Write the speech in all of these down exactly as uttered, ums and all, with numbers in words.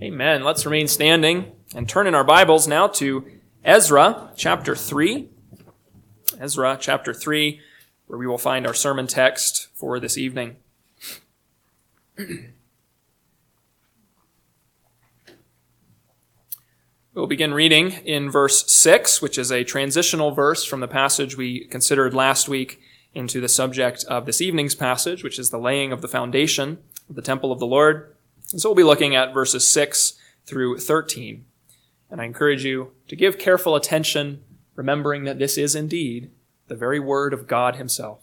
Amen. Let's remain standing and turn in our Bibles now to Ezra chapter three. Ezra chapter three, where we will find our sermon text for this evening. We'll begin reading in verse six, which is a transitional verse from the passage we considered last week into the subject of this evening's passage, which is the laying of the foundation of the temple of the Lord. And so we'll be looking at verses six through thirteen. And I encourage you to give careful attention, remembering that this is indeed the very word of God himself.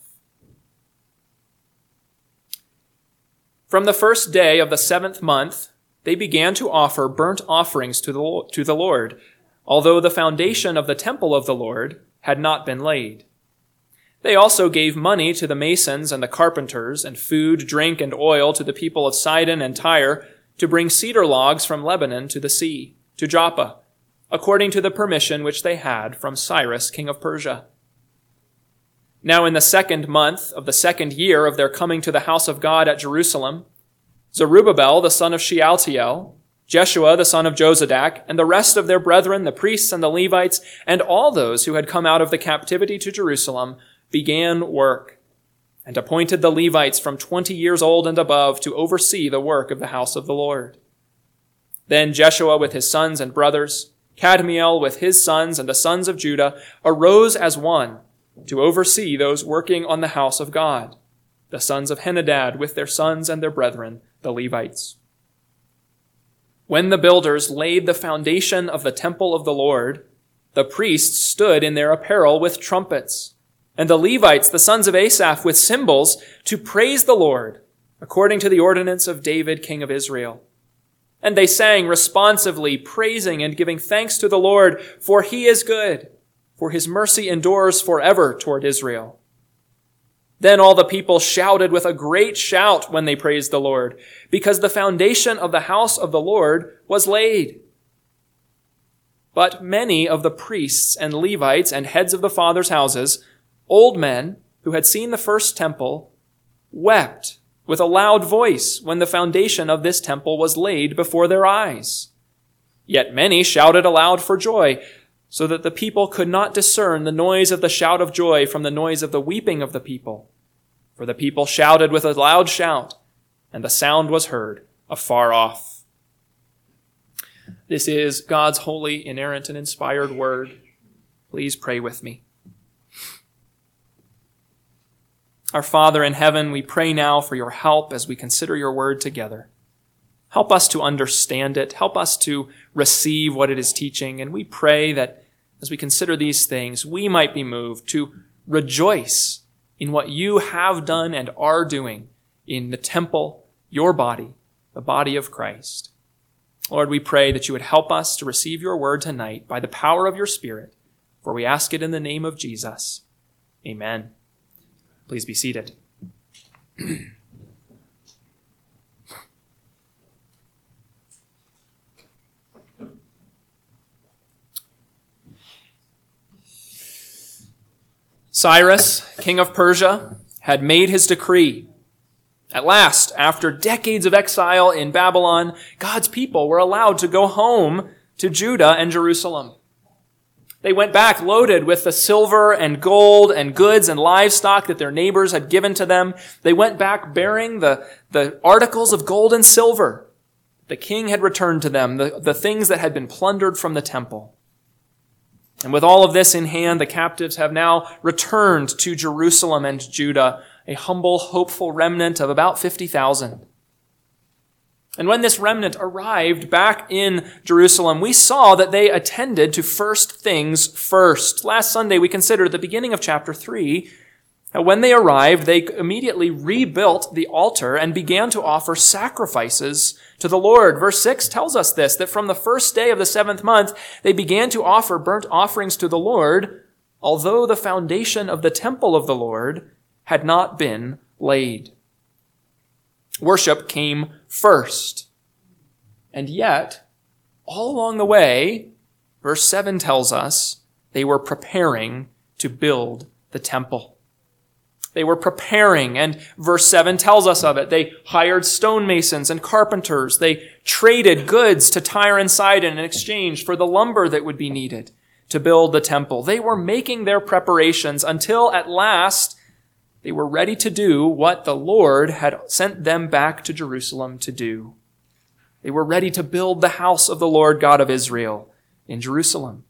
From the first day of the seventh month, they began to offer burnt offerings to the, to the Lord, although the foundation of the temple of the Lord had not been laid. They also gave money to the masons and the carpenters, and food, drink, and oil to the people of Sidon and Tyre to bring cedar logs from Lebanon to the sea, to Joppa, according to the permission which they had from Cyrus, king of Persia. Now in the second month of the second year of their coming to the house of God at Jerusalem, Zerubbabel the son of Shealtiel, Jeshua the son of Jozadak, and the rest of their brethren, the priests and the Levites, and all those who had come out of the captivity to Jerusalem, began work, and appointed the Levites from twenty years old and above to oversee the work of the house of the Lord. Then Jeshua with his sons and brothers, Kadmiel with his sons and the sons of Judah, arose as one to oversee those working on the house of God, the sons of Henadad with their sons and their brethren, the Levites. When the builders laid the foundation of the temple of the Lord, the priests stood in their apparel with trumpets, and the Levites, the sons of Asaph, with cymbals, to praise the Lord, according to the ordinance of David, king of Israel. And they sang responsively, praising and giving thanks to the Lord, for he is good, for his mercy endures forever toward Israel. Then all the people shouted with a great shout when they praised the Lord, because the foundation of the house of the Lord was laid. But many of the priests and Levites and heads of the fathers' houses, old men who had seen the first temple, wept with a loud voice when the foundation of this temple was laid before their eyes. Yet many shouted aloud for joy, so that the people could not discern the noise of the shout of joy from the noise of the weeping of the people. For the people shouted with a loud shout, and the sound was heard afar off. This is God's holy, inerrant, and inspired word. Please pray with me. Our Father in heaven, we pray now for your help as we consider your word together. Help us to understand it. Help us to receive what it is teaching. And we pray that as we consider these things, we might be moved to rejoice in what you have done and are doing in the temple, your body, the body of Christ. Lord, we pray that you would help us to receive your word tonight by the power of your Spirit, for we ask it in the name of Jesus. Amen. Please be seated. Cyrus, king of Persia, had made his decree. At last, after decades of exile in Babylon, God's people were allowed to go home to Judah and Jerusalem. They went back loaded with the silver and gold and goods and livestock that their neighbors had given to them. They went back bearing the, the articles of gold and silver the king had returned to them, the, the things that had been plundered from the temple. And with all of this in hand, the captives have now returned to Jerusalem and Judah, a humble, hopeful remnant of about fifty thousand. And when this remnant arrived back in Jerusalem, we saw that they attended to first things first. Last Sunday, we considered at the beginning of chapter three, how when they arrived, they immediately rebuilt the altar and began to offer sacrifices to the Lord. Verse six tells us this, that from the first day of the seventh month, they began to offer burnt offerings to the Lord, although the foundation of the temple of the Lord had not been laid. Worship came first. And yet, all along the way, verse seven tells us, they were preparing to build the temple. They were preparing, and verse seven tells us of it. They hired stonemasons and carpenters. They traded goods to Tyre and Sidon in exchange for the lumber that would be needed to build the temple. They were making their preparations until at last they were ready to do what the Lord had sent them back to Jerusalem to do. They were ready to build the house of the Lord God of Israel in Jerusalem.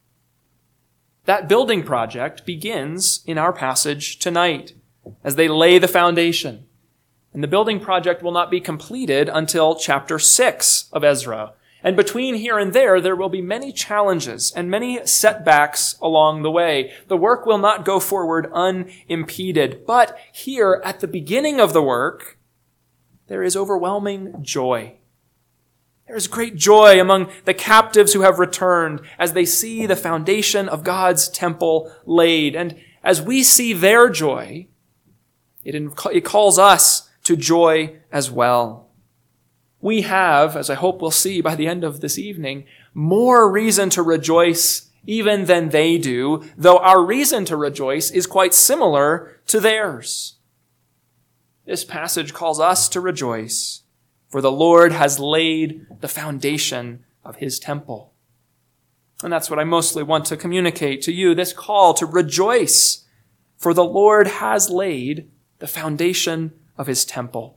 That building project begins in our passage tonight as they lay the foundation. And the building project will not be completed until chapter six of Ezra. And between here and there, there will be many challenges and many setbacks along the way. The work will not go forward unimpeded. But here at the beginning of the work, there is overwhelming joy. There is great joy among the captives who have returned as they see the foundation of God's temple laid. And as we see their joy, it, it calls us to joy as well. We have, as I hope we'll see by the end of this evening, more reason to rejoice even than they do, though our reason to rejoice is quite similar to theirs. This passage calls us to rejoice, for the Lord has laid the foundation of his temple. And that's what I mostly want to communicate to you, this call to rejoice, for the Lord has laid the foundation of his temple.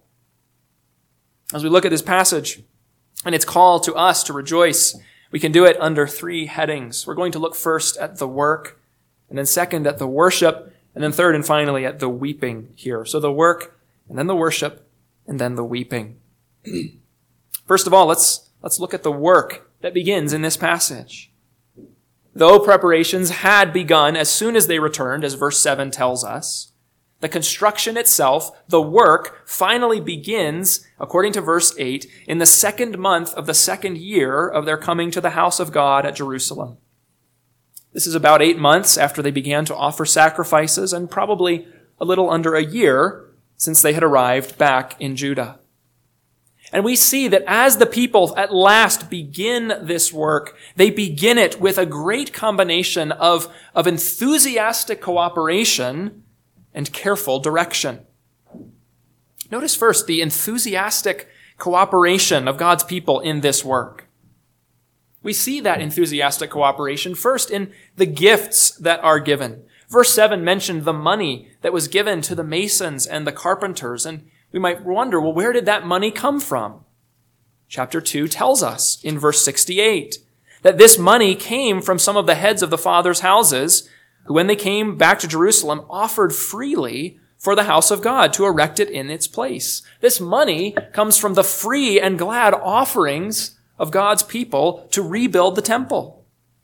As we look at this passage and its call to us to rejoice, we can do it under three headings. We're going to look first at the work, and then second at the worship, and then third and finally at the weeping here. So the work, and then the worship, and then the weeping. First of all, let's, let's look at the work that begins in this passage. Though preparations had begun as soon as they returned, as verse seven tells us, the construction itself, the work, finally begins, according to verse eight, in the second month of the second year of their coming to the house of God at Jerusalem. This is about eight months after they began to offer sacrifices, and probably a little under a year since they had arrived back in Judah. And we see that as the people at last begin this work, they begin it with a great combination of, of enthusiastic cooperation and careful direction. Notice first the enthusiastic cooperation of God's people in this work. We see that enthusiastic cooperation first in the gifts that are given. Verse seven mentioned the money that was given to the masons and the carpenters, and we might wonder, well, where did that money come from? Chapter two tells us in verse sixty-eight that this money came from some of the heads of the fathers' houses who, when they came back to Jerusalem, offered freely for the house of God to erect it in its place. This money comes from the free and glad offerings of God's people to rebuild the temple.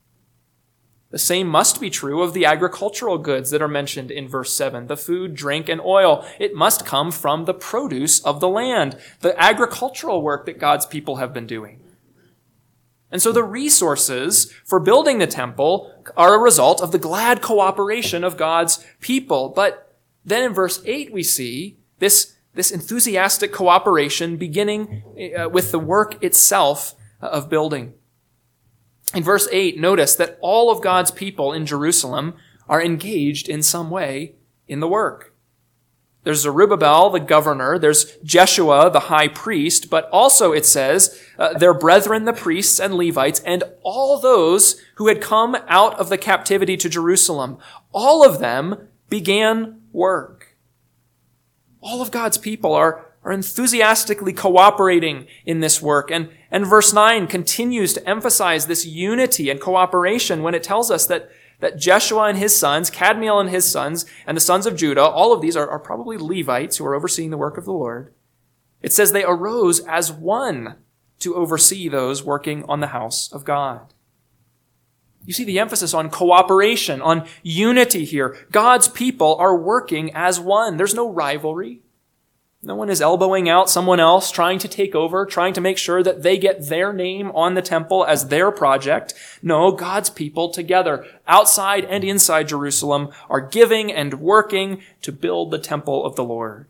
The same must be true of the agricultural goods that are mentioned in verse seven, the food, drink, and oil. It must come from the produce of the land, the agricultural work that God's people have been doing. And so the resources for building the temple are a result of the glad cooperation of God's people. But then in verse eight we see this, this enthusiastic cooperation beginning uh, with the work itself of building. In verse eight, notice that all of God's people in Jerusalem are engaged in some way in the work. There's Zerubbabel, the governor. There's Jeshua, the high priest. But also, it says, uh, their brethren, the priests and Levites, and all those who had come out of the captivity to Jerusalem. All of them began work. All of God's people are are enthusiastically cooperating in this work. And, and verse nine continues to emphasize this unity and cooperation when it tells us that, that Jeshua and his sons, Kadmiel and his sons, and the sons of Judah, all of these are, are probably Levites who are overseeing the work of the Lord. It says they arose as one to oversee those working on the house of God. You see the emphasis on cooperation, on unity here. God's people are working as one. There's no rivalry. No one is elbowing out someone else, trying to take over, trying to make sure that they get their name on the temple as their project. No, God's people together, outside and inside Jerusalem, are giving and working to build the temple of the Lord.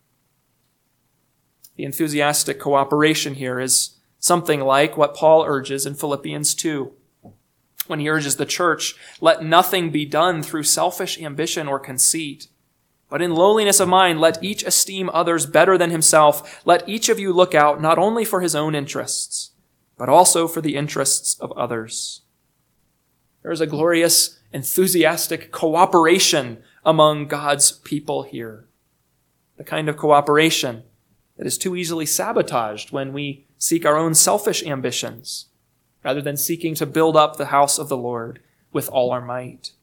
The enthusiastic cooperation here is something like what Paul urges in Philippians two. When he urges the church, let nothing be done through selfish ambition or conceit, But in lowliness of mind, let each esteem others better than himself. Let each of you look out not only for his own interests, but also for the interests of others. There is a glorious, enthusiastic cooperation among God's people here. The kind of cooperation that is too easily sabotaged when we seek our own selfish ambitions, rather than seeking to build up the house of the Lord with all our might.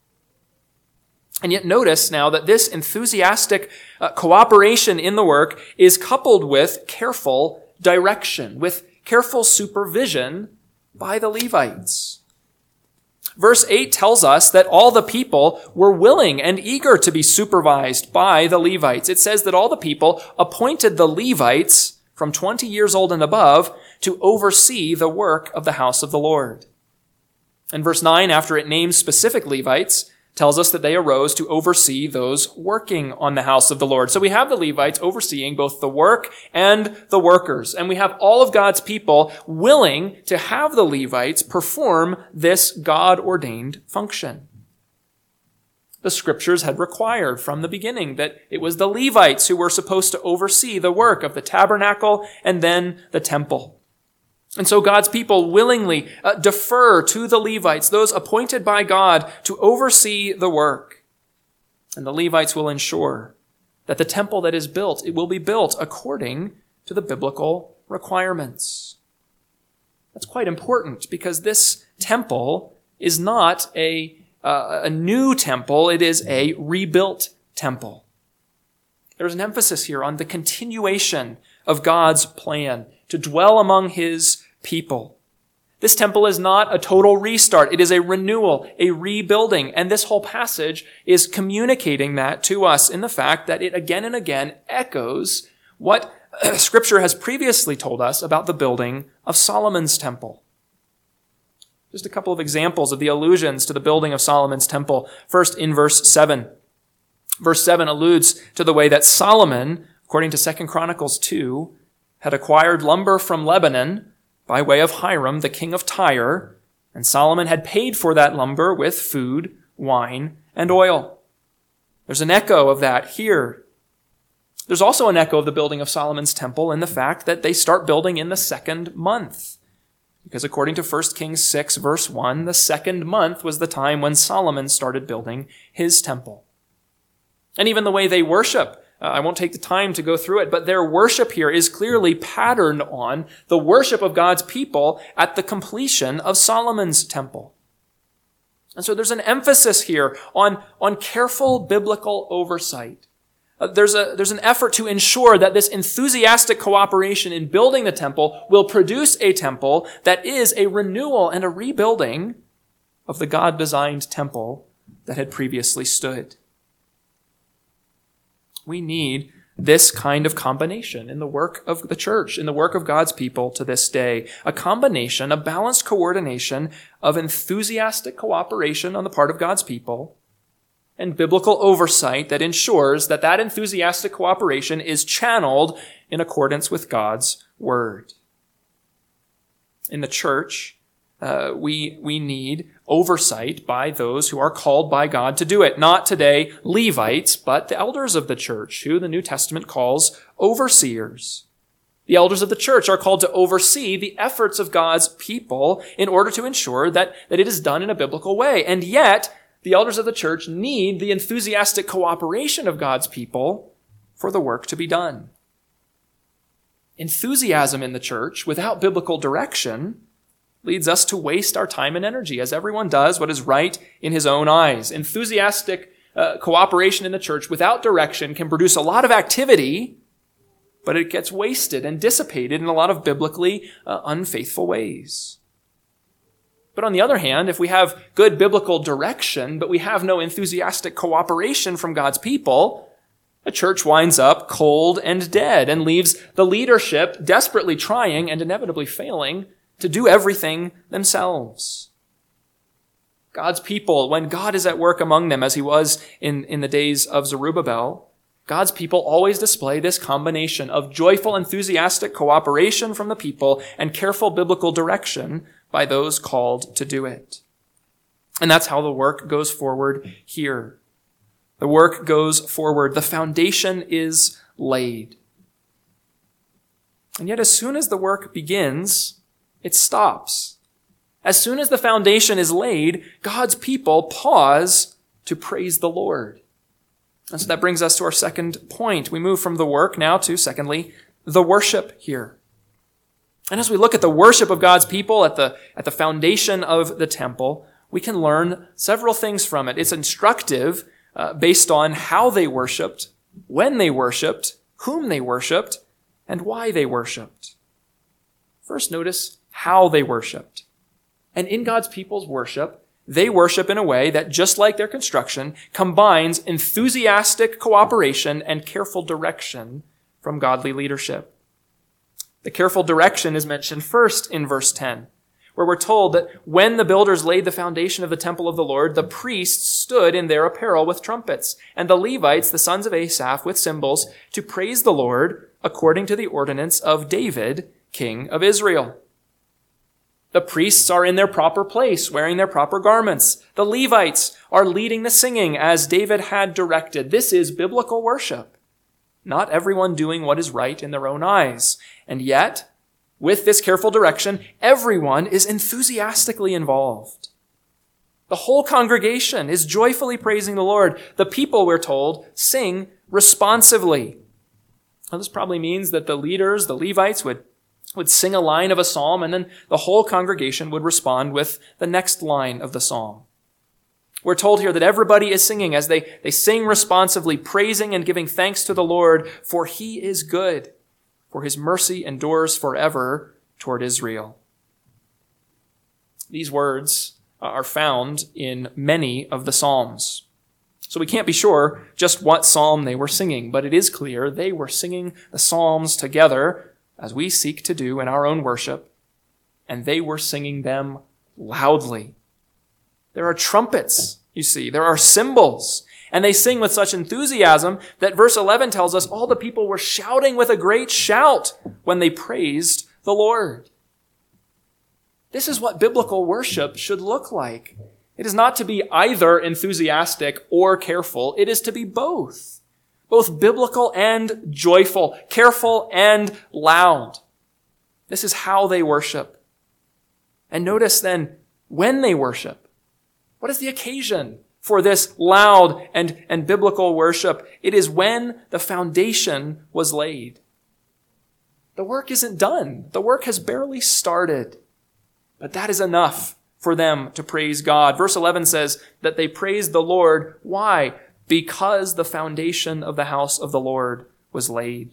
And yet notice now that this enthusiastic uh, cooperation in the work is coupled with careful direction, with careful supervision by the Levites. Verse eight tells us that all the people were willing and eager to be supervised by the Levites. It says that all the people appointed the Levites from twenty years old and above to oversee the work of the house of the Lord. And verse nine, after it names specific Levites, tells us that they arose to oversee those working on the house of the Lord. So we have the Levites overseeing both the work and the workers. And we have all of God's people willing to have the Levites perform this God-ordained function. The scriptures had required from the beginning that it was the Levites who were supposed to oversee the work of the tabernacle and then the temple. And so God's people willingly uh, defer to the Levites, those appointed by God to oversee the work. And the Levites will ensure that the temple that is built, it will be built according to the biblical requirements. That's quite important because this temple is not a, uh, a new temple, it is a rebuilt temple. There's an emphasis here on the continuation of God's plan to dwell among his people. This temple is not a total restart. It is a renewal, a rebuilding. And this whole passage is communicating that to us in the fact that it again and again echoes what Scripture has previously told us about the building of Solomon's temple. Just a couple of examples of the allusions to the building of Solomon's temple. First, in verse seven. Verse seven alludes to the way that Solomon, according to Second Chronicles two, had acquired lumber from Lebanon by way of Hiram, the king of Tyre, and Solomon had paid for that lumber with food, wine, and oil. There's an echo of that here. There's also an echo of the building of Solomon's temple in the fact that they start building in the second month. Because according to First Kings six, verse one, the second month was the time when Solomon started building his temple. And even the way they worship, Uh, I won't take the time to go through it, but their worship here is clearly patterned on the worship of God's people at the completion of Solomon's temple. And so there's an emphasis here on, on careful biblical oversight. Uh, there's a, there's an effort to ensure that this enthusiastic cooperation in building the temple will produce a temple that is a renewal and a rebuilding of the God-designed temple that had previously stood. We need this kind of combination in the work of the church, in the work of God's people to this day. A combination, a balanced coordination of enthusiastic cooperation on the part of God's people and biblical oversight that ensures that that enthusiastic cooperation is channeled in accordance with God's word. In the church, Uh, we, we need oversight by those who are called by God to do it. Not today Levites, but the elders of the church, who the New Testament calls overseers. The elders of the church are called to oversee the efforts of God's people in order to ensure that, that it is done in a biblical way. And yet, the elders of the church need the enthusiastic cooperation of God's people for the work to be done. Enthusiasm in the church without biblical direction leads us to waste our time and energy, as everyone does what is right in his own eyes. Enthusiastic uh, cooperation in the church without direction can produce a lot of activity, but it gets wasted and dissipated in a lot of biblically uh, unfaithful ways. But on the other hand, if we have good biblical direction, but we have no enthusiastic cooperation from God's people, a church winds up cold and dead and leaves the leadership desperately trying and inevitably failing to do everything themselves. God's people, when God is at work among them, as he was in, in the days of Zerubbabel, God's people always display this combination of joyful, enthusiastic cooperation from the people and careful biblical direction by those called to do it. And that's how the work goes forward here. The work goes forward. The foundation is laid. And yet as soon as the work begins, it stops. As soon as the foundation is laid, God's people pause to praise the Lord. And so that brings us to our second point. We move from the work now to, secondly, the worship here. And as we look at the worship of God's people at the, at the foundation of the temple, we can learn several things from it. It's instructive uh, based on how they worshiped, when they worshiped, whom they worshiped, and why they worshiped. First, notice how they worshiped. And in God's people's worship, they worship in a way that, just like their construction, combines enthusiastic cooperation and careful direction from godly leadership. The careful direction is mentioned first in verse ten, where we're told that when the builders laid the foundation of the temple of the Lord, the priests stood in their apparel with trumpets, and the Levites, the sons of Asaph, with cymbals, to praise the Lord according to the ordinance of David, king of Israel. The priests are in their proper place, wearing their proper garments. The Levites are leading the singing as David had directed. This is biblical worship. Not everyone doing what is right in their own eyes. And yet, with this careful direction, everyone is enthusiastically involved. The whole congregation is joyfully praising the Lord. The people, we're told, sing responsively. Now, this probably means that the leaders, the Levites, would would sing a line of a psalm, and then the whole congregation would respond with the next line of the psalm. We're told here that everybody is singing as they, they sing responsively, praising and giving thanks to the Lord, for he is good, for his mercy endures forever toward Israel. These words are found in many of the Psalms. So we can't be sure just what psalm they were singing, but it is clear they were singing the Psalms together as we seek to do in our own worship, and they were singing them loudly. There are trumpets, you see. There are cymbals, and they sing with such enthusiasm that verse eleven tells us all the people were shouting with a great shout when they praised the Lord. This is what biblical worship should look like. It is not to be either enthusiastic or careful. It is to be both. Both biblical and joyful, careful and loud. This is how they worship. And notice then, when they worship, what is the occasion for this loud and, and biblical worship? It is when the foundation was laid. The work isn't done. The work has barely started. But that is enough for them to praise God. Verse eleven says that they praised the Lord. Why? Because the foundation of the house of the Lord was laid.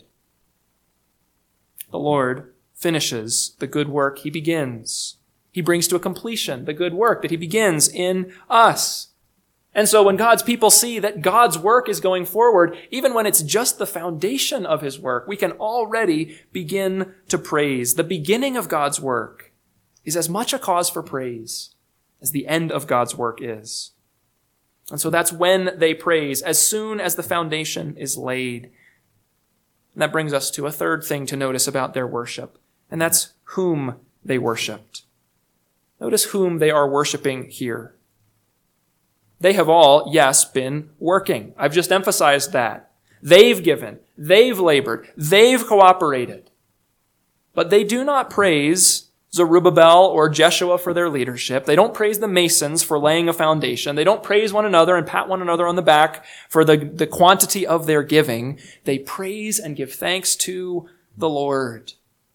The Lord finishes the good work he begins. He brings to a completion the good work that he begins in us. And so when God's people see that God's work is going forward, even when it's just the foundation of his work, we can already begin to praise. The beginning of God's work is as much a cause for praise as the end of God's work is. And so that's when they praise, as soon as the foundation is laid. And that brings us to a third thing to notice about their worship, and that's whom they worshiped. Notice whom they are worshiping here. They have all, yes, been working. I've just emphasized that. They've given, they've labored, they've cooperated. But they do not praise Zerubbabel or Jeshua for their leadership. They don't praise the masons for laying a foundation. They don't praise one another and pat one another on the back for the, the quantity of their giving. They praise and give thanks to the Lord.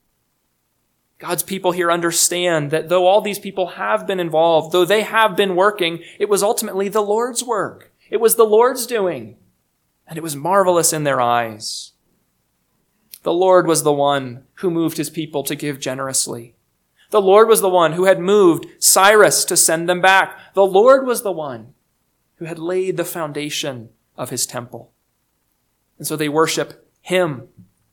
God's people here understand that though all these people have been involved, though they have been working, it was ultimately the Lord's work. It was the Lord's doing, and it was marvelous in their eyes. The Lord was the one who moved his people to give generously. The Lord was the one who had moved Cyrus to send them back. The Lord was the one who had laid the foundation of his temple. And so they worship him.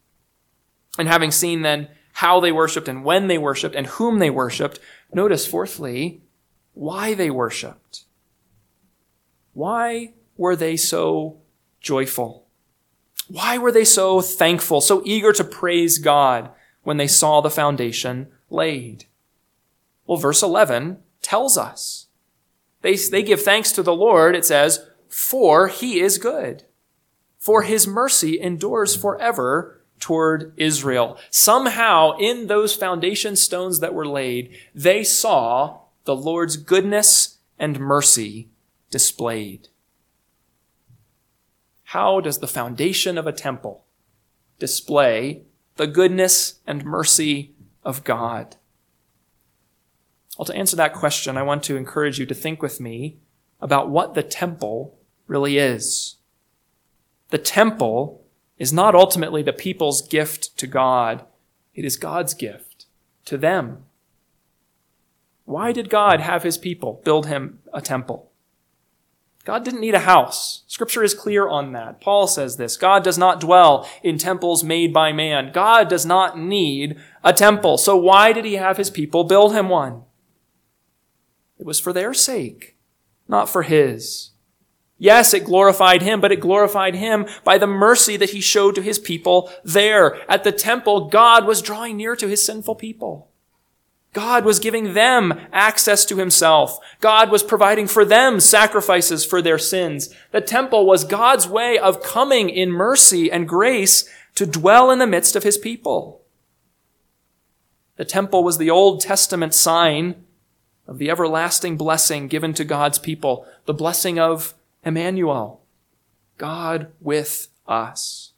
And having seen then how they worshiped and when they worshiped and whom they worshiped, notice fourthly, why they worshiped. Why were they so joyful? Why were they so thankful, so eager to praise God when they saw the foundation laid? Well, verse eleven tells us. They, they give thanks to the Lord, it says, for he is good. For his mercy endures forever toward Israel. Somehow, in those foundation stones that were laid, they saw the Lord's goodness and mercy displayed. How does the foundation of a temple display the goodness and mercy of God? Well, to answer that question, I want to encourage you to think with me about what the temple really is. The temple is not ultimately the people's gift to God. It is God's gift to them. Why did God have his people build him a temple? God didn't need a house. Scripture is clear on that. Paul says this. God does not dwell in temples made by man. God does not need a temple. So why did he have his people build him one? It was for their sake, not for his. Yes, it glorified him, but it glorified him by the mercy that he showed to his people there. At the temple, God was drawing near to his sinful people. God was giving them access to himself. God was providing for them sacrifices for their sins. The temple was God's way of coming in mercy and grace to dwell in the midst of his people. The temple was the Old Testament sign of the everlasting blessing given to God's people, the blessing of Emmanuel, God with us.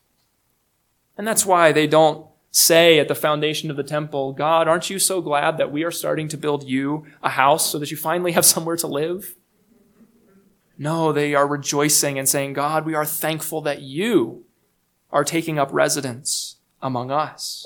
And that's why they don't say at the foundation of the temple, God, aren't you so glad that we are starting to build you a house so that you finally have somewhere to live? No, they are rejoicing and saying, God, we are thankful that you are taking up residence among us.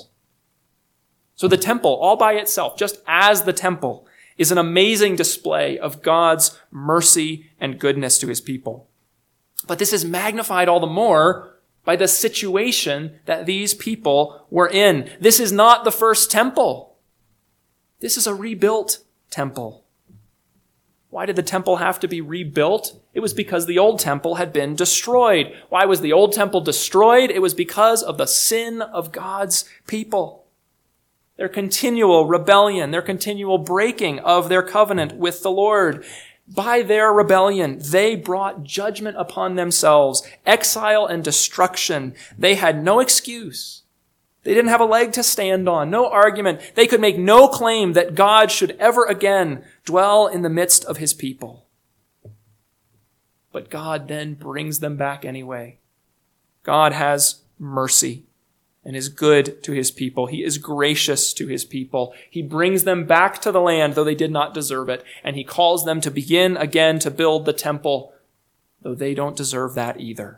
So the temple, all by itself, just as the temple, is an amazing display of God's mercy and goodness to his people. But this is magnified all the more by the situation that these people were in. This is not the first temple. This is a rebuilt temple. Why did the temple have to be rebuilt? It was because the old temple had been destroyed. Why was the old temple destroyed? It was because of the sin of God's people. Their continual rebellion, their continual breaking of their covenant with the Lord. By their rebellion, they brought judgment upon themselves, exile and destruction. They had no excuse. They didn't have a leg to stand on, no argument. They could make no claim that God should ever again dwell in the midst of his people. But God then brings them back anyway. God has mercy and is good to his people. He is gracious to his people. He brings them back to the land, though they did not deserve it. And he calls them to begin again to build the temple, though they don't deserve that either.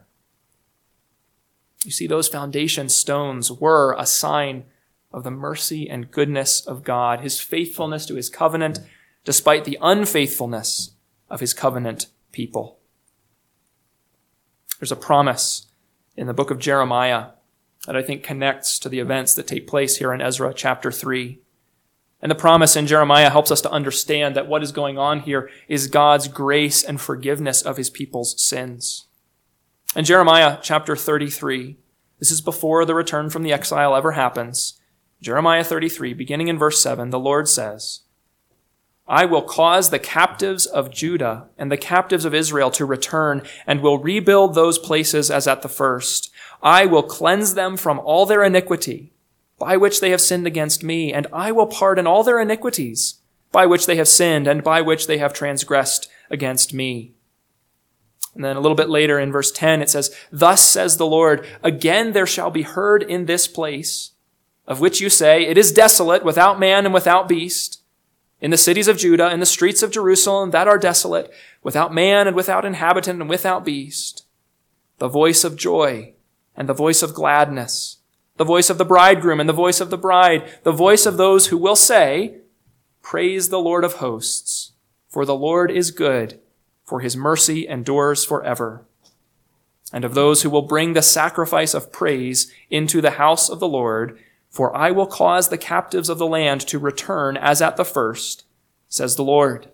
You see, those foundation stones were a sign of the mercy and goodness of God, his faithfulness to his covenant, despite the unfaithfulness of his covenant people. There's a promise in the book of Jeremiah that I think connects to the events that take place here in Ezra chapter three. And the promise in Jeremiah helps us to understand that what is going on here is God's grace and forgiveness of his people's sins. In Jeremiah chapter thirty-three, this is before the return from the exile ever happens. Jeremiah thirty-three, beginning in verse seven, the Lord says, I will cause the captives of Judah and the captives of Israel to return and will rebuild those places as at the first. I will cleanse them from all their iniquity, by which they have sinned against me, and I will pardon all their iniquities, by which they have sinned and by which they have transgressed against me. And then a little bit later in verse ten, it says, Thus says the Lord, again there shall be heard in this place, of which you say, it is desolate, without man and without beast, in the cities of Judah, in the streets of Jerusalem that are desolate, without man and without inhabitant and without beast, the voice of joy and the voice of gladness, the voice of the bridegroom and the voice of the bride, the voice of those who will say, Praise the Lord of hosts, for the Lord is good, for his mercy endures forever. And of those who will bring the sacrifice of praise into the house of the Lord, for I will cause the captives of the land to return as at the first, says the Lord.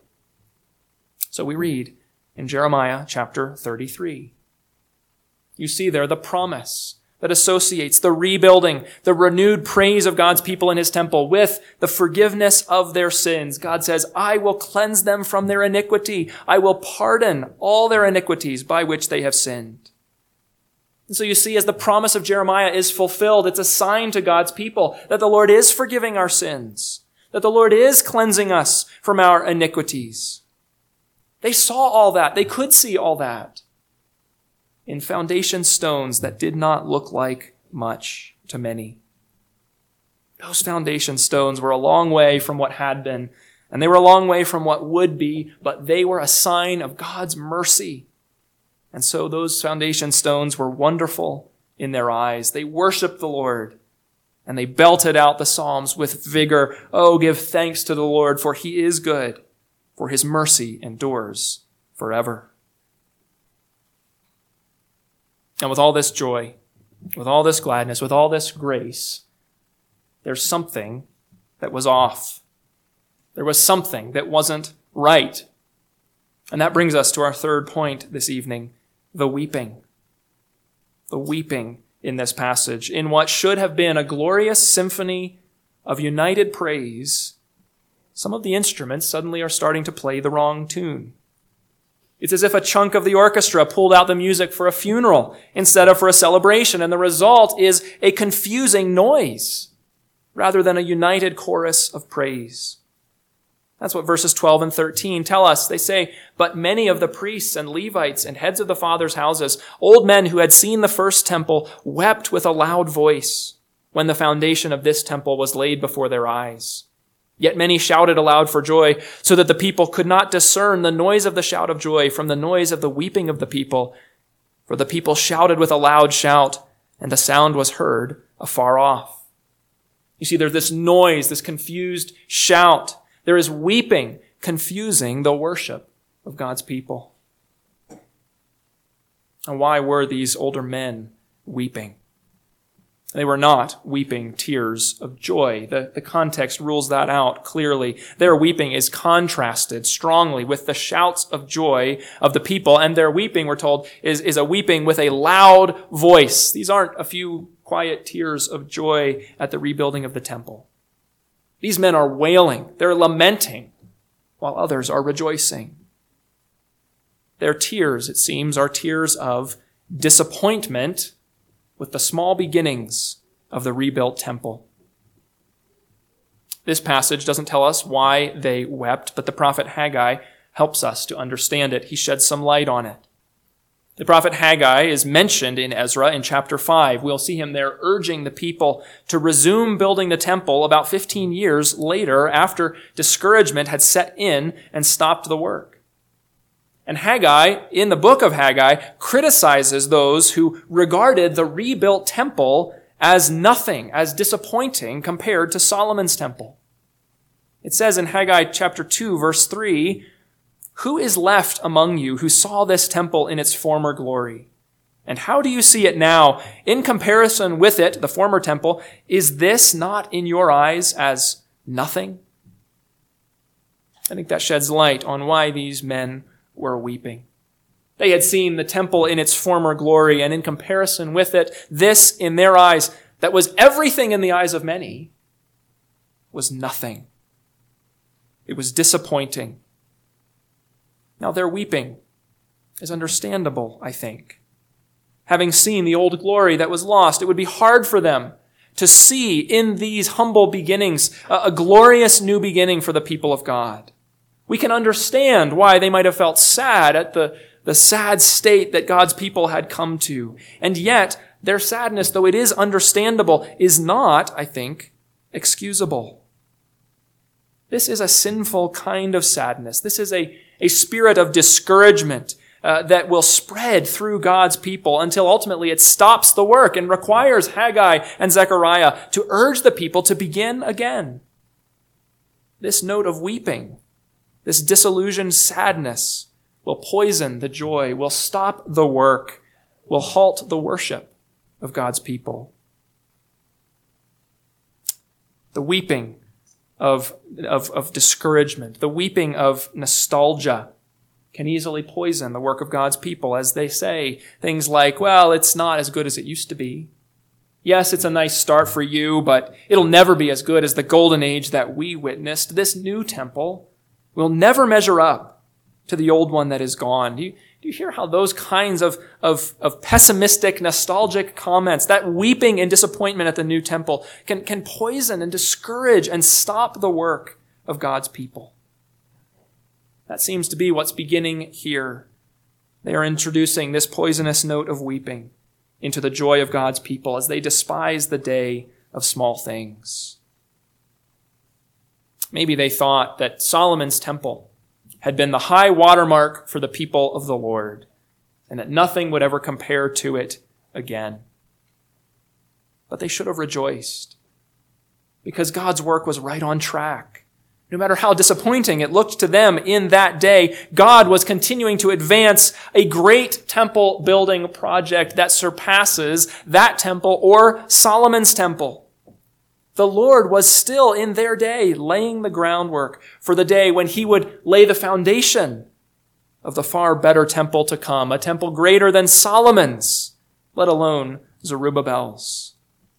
So we read in Jeremiah chapter thirty-three. You see there the promise that associates the rebuilding, the renewed praise of God's people in his temple with the forgiveness of their sins. God says, I will cleanse them from their iniquity. I will pardon all their iniquities by which they have sinned. And so you see, as the promise of Jeremiah is fulfilled, it's a sign to God's people that the Lord is forgiving our sins, that the Lord is cleansing us from our iniquities. They saw all that. They could see all that in foundation stones that did not look like much to many. Those foundation stones were a long way from what had been, and they were a long way from what would be, but they were a sign of God's mercy. And so those foundation stones were wonderful in their eyes. They worshiped the Lord, and they belted out the Psalms with vigor. Oh, give thanks to the Lord, for he is good, for his mercy endures forever. And with all this joy, with all this gladness, with all this grace, there's something that was off. There was something that wasn't right. And that brings us to our third point this evening, the weeping. The weeping in this passage. In what should have been a glorious symphony of united praise, some of the instruments suddenly are starting to play the wrong tune. It's as if a chunk of the orchestra pulled out the music for a funeral instead of for a celebration, and the result is a confusing noise rather than a united chorus of praise. That's what verses twelve and thirteen tell us. They say, but many of the priests and Levites and heads of the fathers' houses, old men who had seen the first temple, wept with a loud voice when the foundation of this temple was laid before their eyes. Yet many shouted aloud for joy, so that the people could not discern the noise of the shout of joy from the noise of the weeping of the people. For the people shouted with a loud shout, and the sound was heard afar off. You see, there's this noise, this confused shout. There is weeping, confusing the worship of God's people. And why were these older men weeping? They were not weeping tears of joy. The, the context rules that out clearly. Their weeping is contrasted strongly with the shouts of joy of the people, and their weeping, we're told, is, is a weeping with a loud voice. These aren't a few quiet tears of joy at the rebuilding of the temple. These men are wailing, they're lamenting, while others are rejoicing. Their tears, it seems, are tears of disappointment with the small beginnings of the rebuilt temple. This passage doesn't tell us why they wept, but the prophet Haggai helps us to understand it. He sheds some light on it. The prophet Haggai is mentioned in Ezra in chapter five. We'll see him there urging the people to resume building the temple about fifteen years later, after discouragement had set in and stopped the work. And Haggai, in the book of Haggai, criticizes those who regarded the rebuilt temple as nothing, as disappointing compared to Solomon's temple. It says in Haggai chapter two, verse three, "Who is left among you who saw this temple in its former glory? And how do you see it now? In comparison with it, the former temple, is this not in your eyes as nothing?" I think that sheds light on why these men were weeping. They had seen the temple in its former glory, and in comparison with it, this in their eyes, that was everything in the eyes of many, was nothing. It was disappointing. Now their weeping is understandable, I think. Having seen the old glory that was lost, it would be hard for them to see in these humble beginnings a, a glorious new beginning for the people of God. We can understand why they might have felt sad at the, the sad state that God's people had come to. And yet, their sadness, though it is understandable, is not, I think, excusable. This is a sinful kind of sadness. This is a, a spirit of discouragement uh, that will spread through God's people until ultimately it stops the work and requires Haggai and Zechariah to urge the people to begin again. This note of weeping, this disillusioned sadness, will poison the joy, will stop the work, will halt the worship of God's people. The weeping of, of, of discouragement, the weeping of nostalgia can easily poison the work of God's people as they say things like, well, it's not as good as it used to be. Yes, it's a nice start for you, but it'll never be as good as the golden age that we witnessed. This new temple will never measure up to the old one that is gone. Do you, do you hear how those kinds of, of, of pessimistic, nostalgic comments, that weeping and disappointment at the new temple, can, can poison and discourage and stop the work of God's people? That seems to be what's beginning here. They are introducing this poisonous note of weeping into the joy of God's people as they despise the day of small things. Maybe they thought that Solomon's temple had been the high watermark for the people of the Lord, and that nothing would ever compare to it again. But they should have rejoiced, because God's work was right on track. No matter how disappointing it looked to them in that day, God was continuing to advance a great temple building project that surpasses that temple or Solomon's temple. The Lord was still in their day laying the groundwork for the day when he would lay the foundation of the far better temple to come, a temple greater than Solomon's, let alone Zerubbabel's.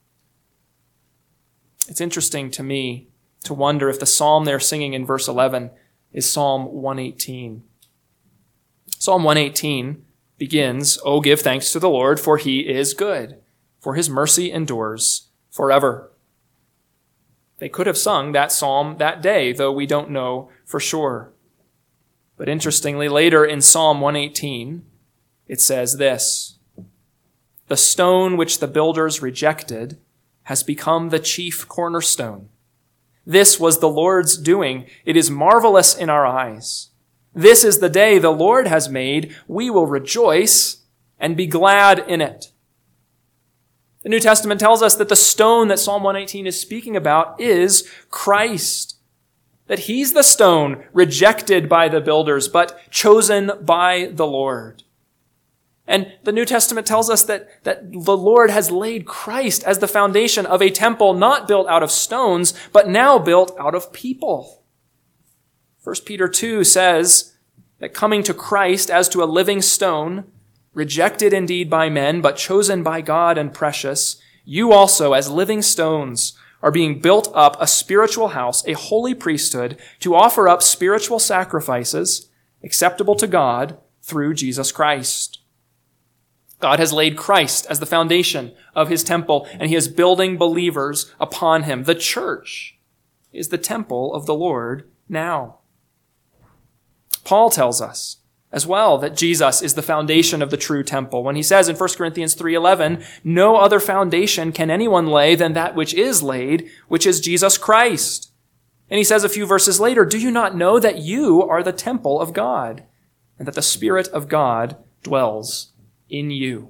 It's interesting to me to wonder if the psalm they're singing in verse eleven is Psalm one eighteen. Psalm one eighteen begins, "Oh, give thanks to the Lord, for he is good, for his mercy endures forever." They could have sung that psalm that day, though we don't know for sure. But interestingly, later in Psalm one eighteen, it says this, "The stone which the builders rejected has become the chief cornerstone. This was the Lord's doing. It is marvelous in our eyes. This is the day the Lord has made. We will rejoice and be glad in it." The New Testament tells us that the stone that Psalm one eighteen is speaking about is Christ. That he's the stone rejected by the builders, but chosen by the Lord. And the New Testament tells us that, that the Lord has laid Christ as the foundation of a temple not built out of stones, but now built out of people. First Peter two says that coming to Christ as to a living stone, rejected indeed by men, but chosen by God and precious, you also as living stones are being built up a spiritual house, a holy priesthood, to offer up spiritual sacrifices acceptable to God through Jesus Christ. God has laid Christ as the foundation of his temple, and he is building believers upon him. The church is the temple of the Lord now. Paul tells us as well that Jesus is the foundation of the true temple when he says in First Corinthians three eleven, "No other foundation can anyone lay than that which is laid, which is Jesus Christ." And he says a few verses later, "Do you not know that you are the temple of God, and that the Spirit of God dwells in you?"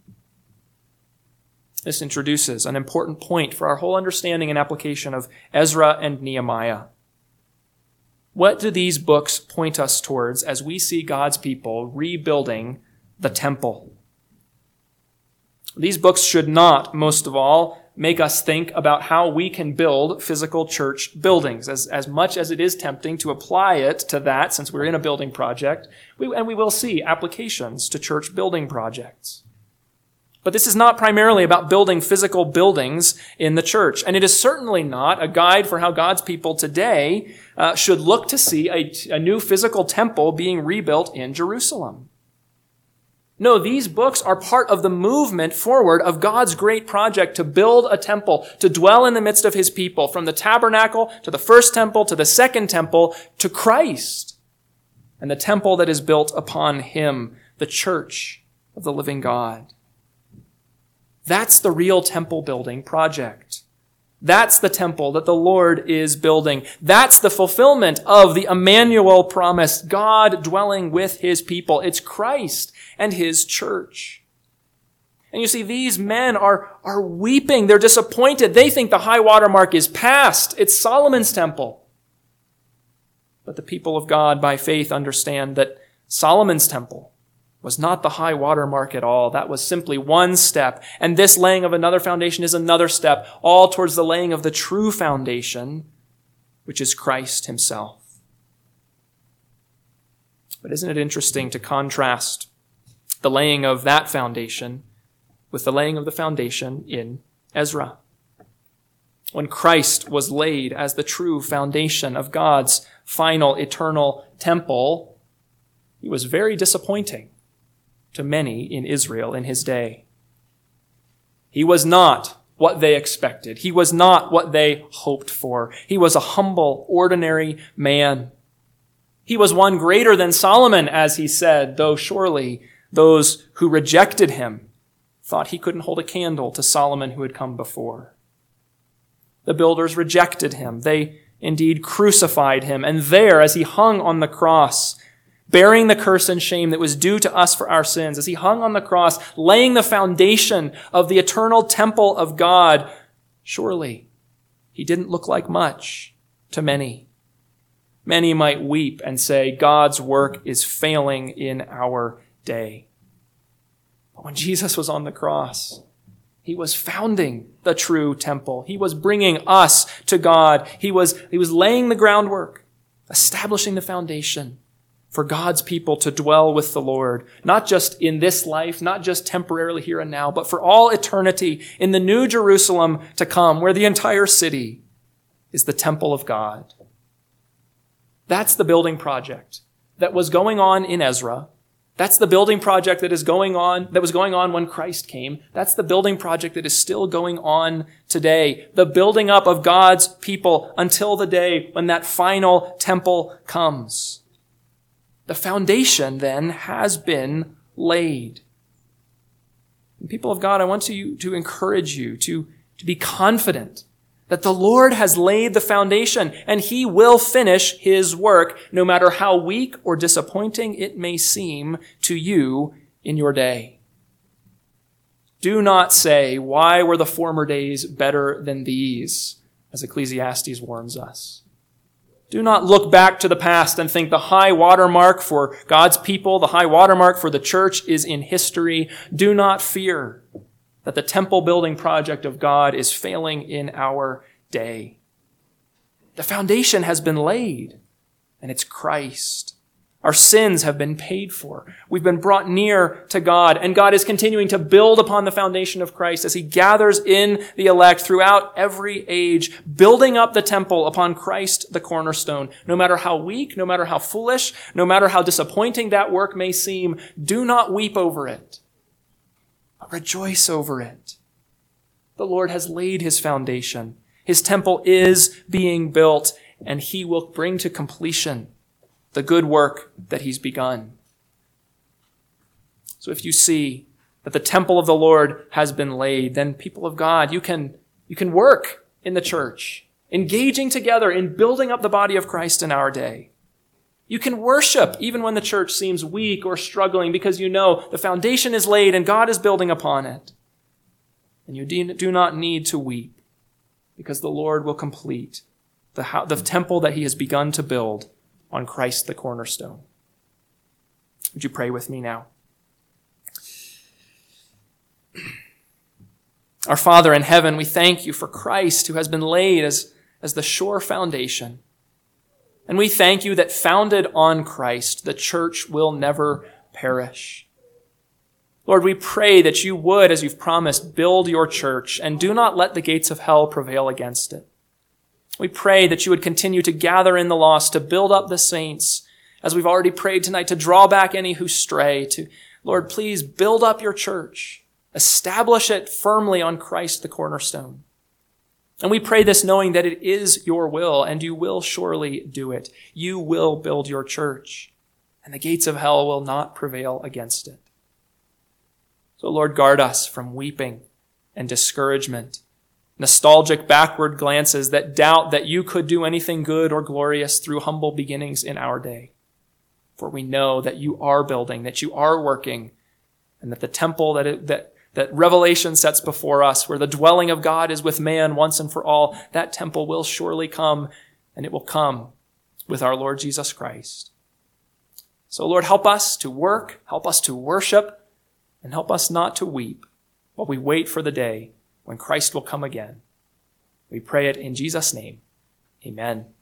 This introduces an important point for our whole understanding and application of Ezra and Nehemiah. What do these books point us towards as we see God's people rebuilding the temple? These books should not, most of all, make us think about how we can build physical church buildings. As, as much as it is tempting to apply it to that, since we're in a building project, we, and we will see applications to church building projects. But this is not primarily about building physical buildings in the church. And it is certainly not a guide for how God's people today uh, should look to see a, a new physical temple being rebuilt in Jerusalem. No, these books are part of the movement forward of God's great project to build a temple, to dwell in the midst of his people, from the tabernacle to the first temple to the second temple to Christ, and the temple that is built upon him, the church of the living God. That's the real temple building project. That's the temple that the Lord is building. That's the fulfillment of the Emmanuel promise, God dwelling with his people. It's Christ and his church. And you see, these men are, are weeping. They're disappointed. They think the high water mark is past. It's Solomon's temple. But the people of God, by faith, understand that Solomon's temple was not the high water mark at all. That was simply one step. And this laying of another foundation is another step, all towards the laying of the true foundation, which is Christ himself. But isn't it interesting to contrast the laying of that foundation with the laying of the foundation in Ezra. When Christ was laid as the true foundation of God's final eternal temple, he was very disappointing to many in Israel in his day. He was not what they expected. He was not what they hoped for. He was a humble, ordinary man. He was one greater than Solomon, as he said, though surely those who rejected him thought he couldn't hold a candle to Solomon who had come before. The builders rejected him. They indeed crucified him. And there, as he hung on the cross, bearing the curse and shame that was due to us for our sins, as he hung on the cross, laying the foundation of the eternal temple of God, surely he didn't look like much to many. Many might weep and say, God's work is failing in our day. But when Jesus was on the cross, he was founding the true temple. He was bringing us to God. He was, he was laying the groundwork, establishing the foundation for God's people to dwell with the Lord, not just in this life, not just temporarily here and now, but for all eternity in the new Jerusalem to come, where the entire city is the temple of God. That's the building project that was going on in Ezra. That's the building project that is going on, that was going on when Christ came. That's the building project that is still going on today. The building up of God's people until the day when that final temple comes. The foundation then has been laid. And people of God, I want to, to encourage you to, to be confident that the Lord has laid the foundation and he will finish his work, no matter how weak or disappointing it may seem to you in your day. Do not say, why were the former days better than these, as Ecclesiastes warns us. Do not look back to the past and think the high watermark for God's people, the high watermark for the church is in history. Do not fear that the temple building project of God is failing in our day. The foundation has been laid, and it's Christ. Our sins have been paid for. We've been brought near to God, and God is continuing to build upon the foundation of Christ as he gathers in the elect throughout every age, building up the temple upon Christ, the cornerstone. No matter how weak, no matter how foolish, no matter how disappointing that work may seem, do not weep over it. Rejoice over it. The Lord has laid his foundation. His temple is being built, and he will bring to completion the good work that he's begun. So if you see that the temple of the Lord has been laid, then people of God, you can, you can work in the church, engaging together in building up the body of Christ in our day. You can worship even when the church seems weak or struggling because you know the foundation is laid and God is building upon it. And you do not need to weep because the Lord will complete the, ho- the temple that he has begun to build on Christ the cornerstone. Would you pray with me now? Our Father in heaven, we thank you for Christ who has been laid as, as the sure foundation. And we thank you that founded on Christ, the church will never perish. Lord, we pray that you would, as you've promised, build your church and do not let the gates of hell prevail against it. We pray that you would continue to gather in the lost, to build up the saints, as we've already prayed tonight, to draw back any who stray. To, Lord, please build up your church. Establish it firmly on Christ, the cornerstone. And we pray this knowing that it is your will, and you will surely do it. You will build your church, and the gates of hell will not prevail against it. So, Lord, guard us from weeping and discouragement, nostalgic backward glances that doubt that you could do anything good or glorious through humble beginnings in our day. For we know that you are building, that you are working, and that the temple that it, that that Revelation sets before us, where the dwelling of God is with man once and for all, that temple will surely come, and it will come with our Lord Jesus Christ. So, Lord, help us to work, help us to worship, and help us not to weep while we wait for the day when Christ will come again. We pray it in Jesus' name. Amen.